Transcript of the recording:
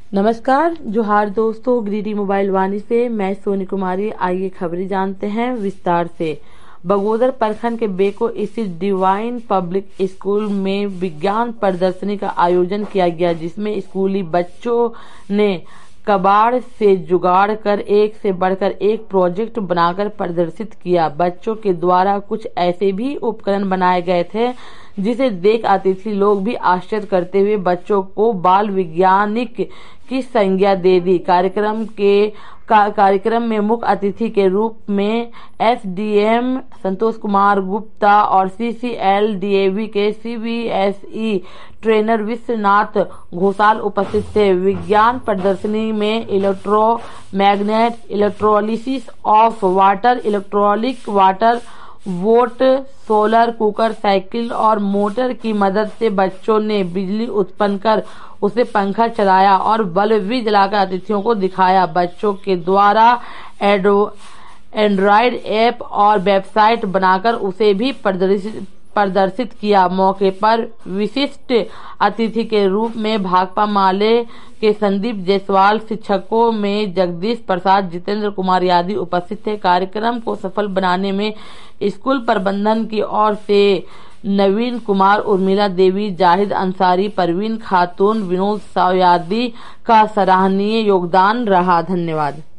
नमस्कार, जोहार दोस्तों। ग्रीडी मोबाइल वाणी से मैं सोनी कुमारी। आइए खबरें जानते हैं विस्तार से। बगोदर प्रखंड के बेको स्थित डिवाइन पब्लिक स्कूल में विज्ञान प्रदर्शनी का आयोजन किया गया, जिसमें स्कूली बच्चों ने कबाड़ से जुगाड़ कर एक से बढ़कर एक प्रोजेक्ट बनाकर प्रदर्शित किया। बच्चों के द्वारा कुछ ऐसे भी उपकरण बनाए गए थे जिसे देख अतिथि लोग भी आश्चर्य करते हुए बच्चों को बाल वैज्ञानिक की संज्ञा दे दी। कार्यक्रम में मुख्य अतिथि के रूप में एसडीएम संतोष कुमार गुप्ता और सीसीएल-डीएवी के सीबीएसई ट्रेनर विश्वनाथ घोषाल उपस्थित थे। विज्ञान प्रदर्शनी में इलेक्ट्रोमैग्नेट, इलेक्ट्रोलिसिस ऑफ वाटर, इलेक्ट्रोलिक water boat, solar cooker, cycle और मोटर की मदद से बच्चों ने बिजली उत्पन्न कर उसे पंखा चलाया और बल्ब भी जलाकर अतिथियों को दिखाया। बच्चों के द्वारा एंड्रॉयड ऐप और वेबसाइट बनाकर उसे भी प्रदर्शित किया। मौके पर विशिष्ट अतिथि के रूप में भाकपा माले के संदीप जायसवाल, शिक्षकों में जगदीश प्रसाद, जितेंद्र कुमार आदि उपस्थित थे। कार्यक्रम को सफल बनाने में स्कूल प्रबंधन की ओर से नवीन कुमार, उर्मिला देवी, जाहिद अंसारी, परवीन खातून, विनोद साव आदि का सराहनीय योगदान रहा। धन्यवाद।